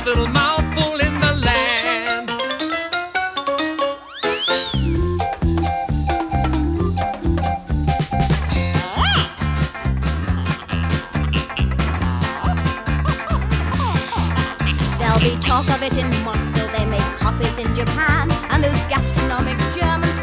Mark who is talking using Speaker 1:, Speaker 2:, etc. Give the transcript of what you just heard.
Speaker 1: biggest little mouthful in the land.
Speaker 2: There'll be talk of it in Moscow, they make copies in Japan, and those gastronomic Germans